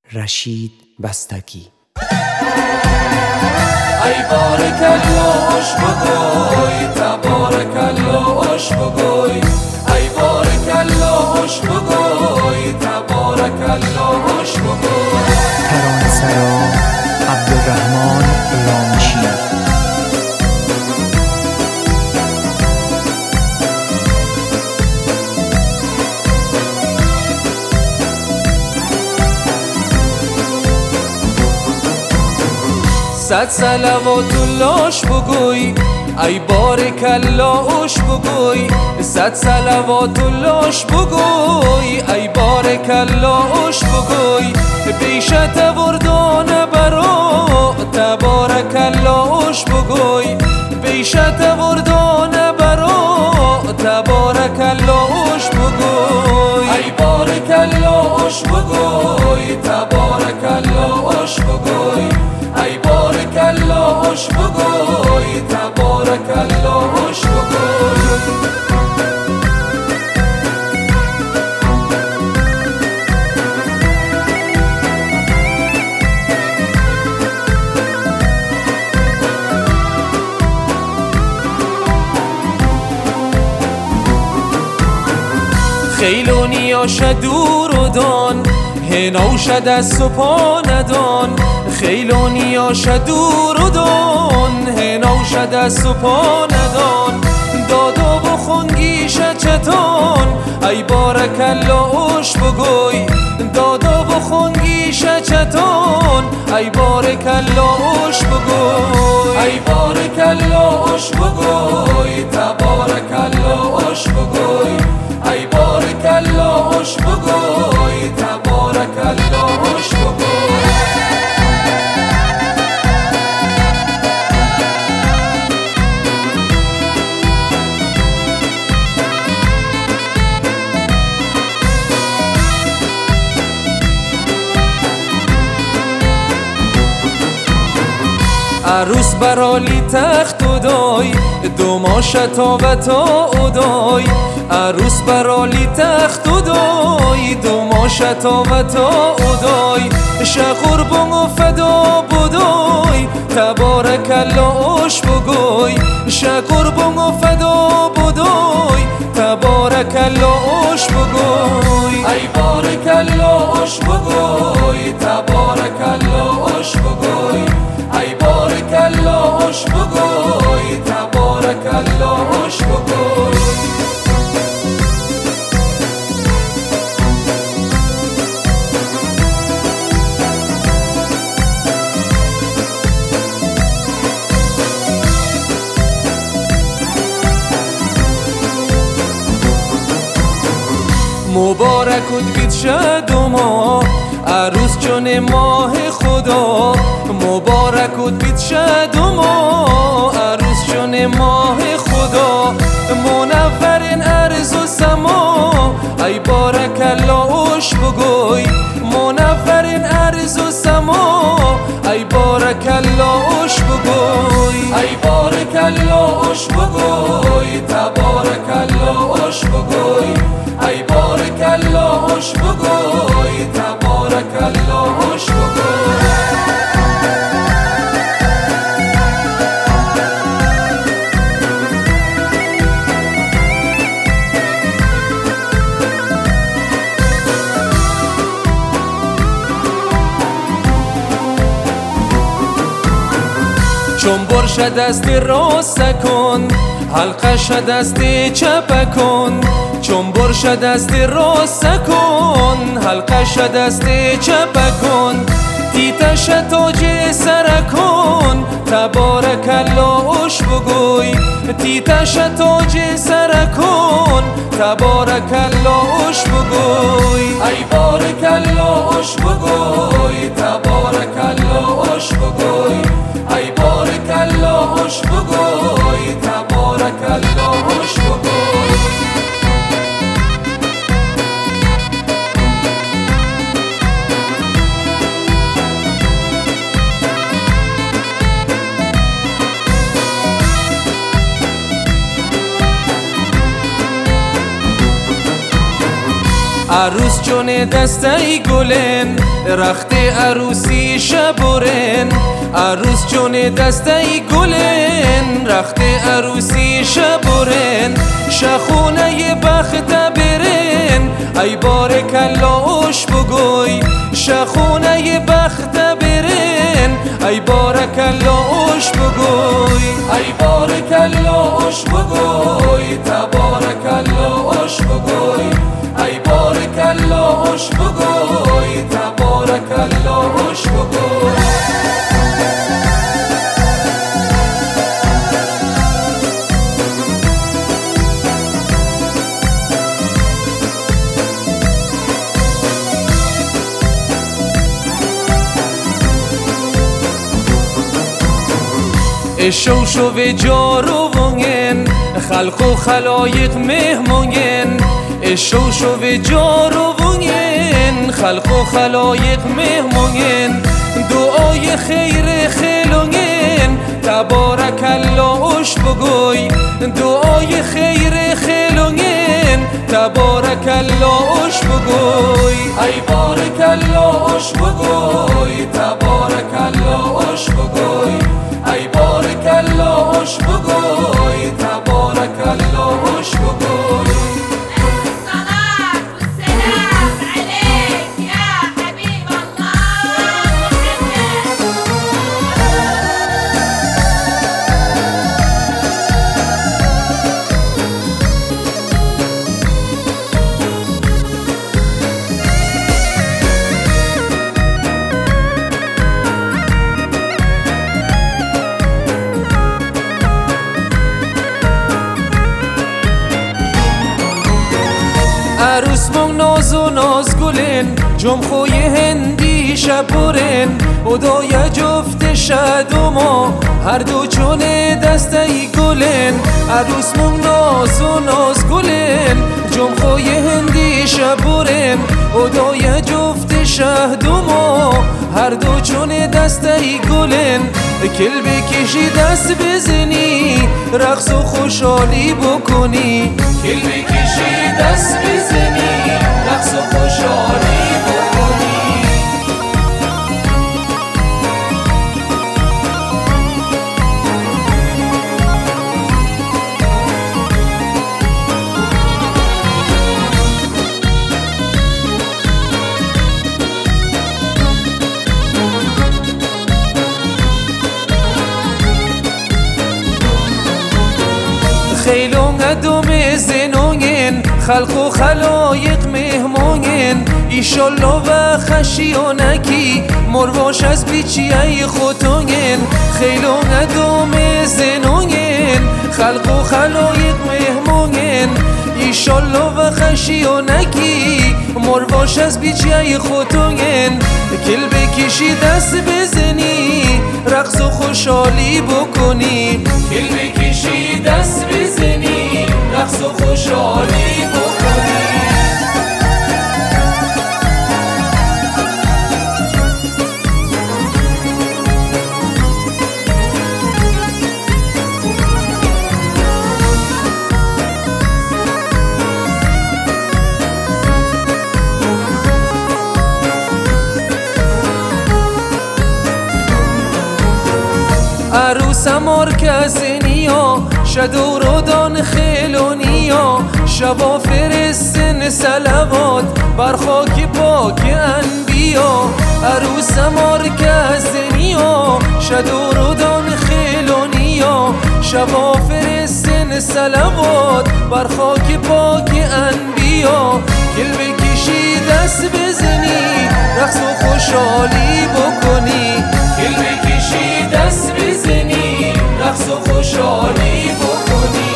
رشید بستگی. ای بارک اللهش بگوی تبارک اللهش بگوی، ای بارک اللهش بگوی تبارک اللهش بگوی. ترانه سرا عبدالرحمن رامشی. صد صلوات اللهش بگوی ای بارک اللهش بگوی، صد صلوات اللهش بگوی ای بارک اللهش بگوی. بیشت وردان برا تبارک اللهش بگوی، بیشت وردان برا تبارک اللهش بگوی. ای بارک اللهش بگوی تبارک اللهش بگوی، ای بارک اللهش بگوی تبارک اللهش بگوی. خیلونی شدور و دان هنو شد از سپا ندان، خیلونی شدور و دان هنو شد از سپا ندان. دادا و خونگیش چتان ای بارک اللهش بگوی، دادا و خونگیش چتان ای بارک اللهش بگوی. ای بارک اللهش بگوی تبارک اللهش بگوی، ای بارک اللهش بگوی تبارک اللهش بگوی. عروس برالی تخت و دای دو ماشتا و تا اودای، عروس برالی تخت و دای دو ماشتا و تا اودای. شقربان و فدا بودای تبارک اللهش بگوی، شقربان و فدا بودای تبارک اللهش بگوی. ای بارک اللهش بگوی تبارک اللهش بگوی، ای بارک اللهش بگوی تبارک اللهش بگوی. مبارک بید شد و ما عروس جون ماه خدا، مبارک بید شد و ما عروس جون ماه خدا. منورین ارض و سما ای بارک اللهش بگوی، منورین ارض و سما ای بارک اللهش بگوی. ای بارک اللهش بگوی تبارک اللهش بگوی، ای بارک اللهش بگوی تبارک اللهش بگوی. چون برش دست راست کن حلقش دست چپ کن، چون برش دست راست کن حلقش دست چپ کن. تیتش تاج سر کن تبارک اللهش بگوی، تیتش تاج سر کن تبارک اللهش بگوی. ای بارک اللهش بگوی تبارک اللهش بگوی، ای بارک اللهش بگوی تبارک اللهش بگوی. عروس جون دسته گلن رخت عروسی شبورن عروس جون دسته گلن رخت عروسی شبورن شخونه بخت برن ای بارک الله بگوی شخونه بخت برن ای بارک الله بگوی ای بارک الله بگوی تبارک الله بگوی ای بارک الله بگوی تبارک الله بگوی شو و جارو ونگن خلق و خلایق مهمونگن شو و جارو ونگن خلق و خلایق مهمونگن دعای خیر خیلونگن تبارک الله بگوی دعای خیر خیلونگن تبارک الله بگوی ای بارک الله بگوی تبارک الله بگوی ای بارک الله بگوی تبارک الله بگوی الصلاة والسلام عليك يا حبيب الله عروس مون ناز و ناز گلن جمخوی هندی شبورن ادای جفت شد و ما هر دو چون دسته گلن عروس مون ناز و ناز گلن جمخوی هندی شبورن ادای جفت شهد و ما هر دو چون دسته گلن کل بکشی دست بزنی رقص و خوشحالی بکنی کل بکشی دست بزنی رقص و خوشحالی بکنی خیلون دوم زنونین خلق و خلایق مهمونین ایشالله و خشیانکی مرواش از بیچی ای خودتونین خیلون دوم زنونین خلق و خلایق مهمونین ایشالله و خشیانکی مرواش از بیچی ای خودتونین کل بکشی دست بزنی رقص و خوشحالی بکنی کل بکشی دست بزنی رقص و خوشحالی بکنی عروسم مرکزنیا شدو دان خیلونیا شبا فرستن سلوات بر خاک پاک انبیا عروسم مرکزنیا شدو دان خیلونیا شبا فرستن سلوات بر خاک پاک انبیا کل بکشی دست بزنی رقص و خوشحالی بکنی کل بکشی دست بزنی رقص و خوشحالی بکنی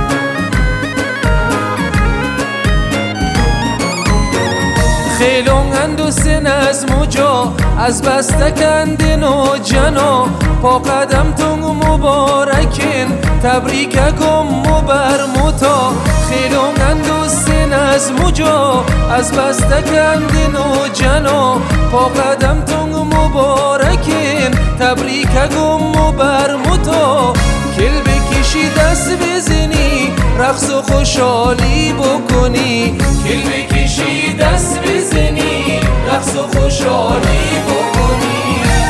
خیلون کلونند و سن از مجا از بستکندن و جنا پا قدم تون مبارکن تبریککم مبرمتا خلونند و سن از مجا از بستکندن و جنا پا قدم تون مبارکن تبریککم مبرمتا کل بکشی دست بزنی رقص و خوشحالی بکنی کل بکشی دست بزنی رقص و خوشحالی بکنی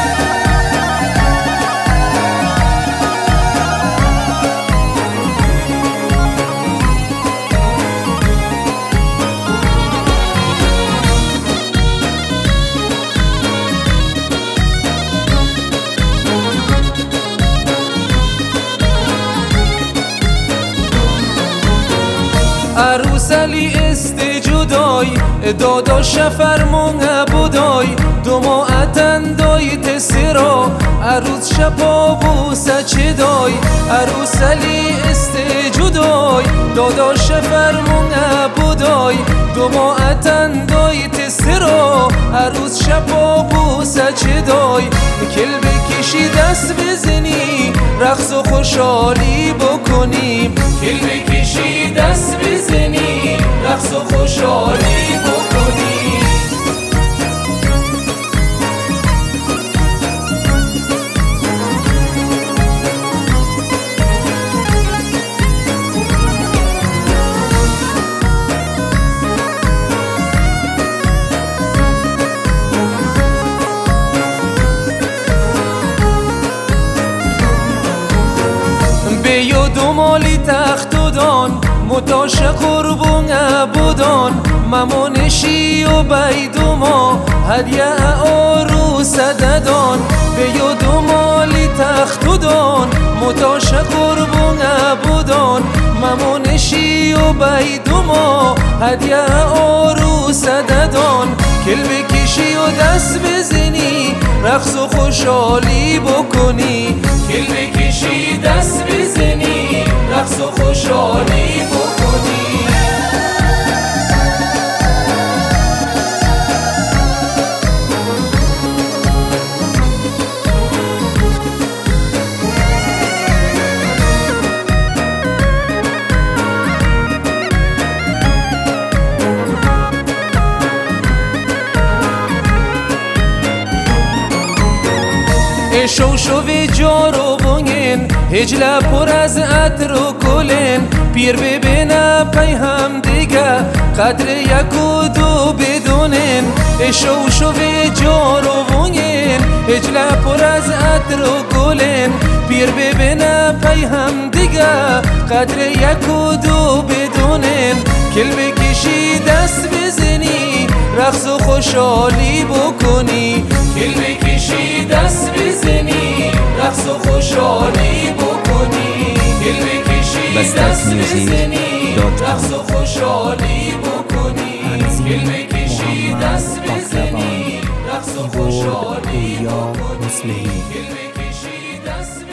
عروسلی است جدای داداش فرمون بودای دو ماعتن دای تسرا عروس شپا بوسه چه دای عروسلی است جدای داداش فرمون بودای دو ماعتن دای تسرا عروس شپا بوسه چه دای کل بکشی دست بزنی رقص و خوشحالی بکنی کل بکشی دست بزنی رقص و خوشحالی بکنی بیو دو مالی تخت و دان متاش قربون بودان ممانشی و بیدو ما هدیه آروس ددان بیو دو مالی تخت و دان متاش قربون بودان ممانشی و بیدو ما هدیه آروس ددان کل بکشی و دست بزنی رقص و خوشحالی بکنی کل بکشی دست بزنی رقص و خوشحالی بکنی شوشوی جارو بونگین هجله پر از عطر و کلین پیر ببینه پی هم دیگه قدر یک و دو بدونین شوشوی جارو بونگین هجله پر از عطر و کلین پیر ببینه پی هم دیگه قدر یک و دو بدونین کل بکشی دست بزنی رقص و خوشحالی بکنی کل بکشی دست بزنی رقص و خوشحالی بکنی کل بکشی دست بزنی رقص و خوشحالی بکنی کل بکشی دست بزنی رقص و خوشحالی بکنی کل بکشی دست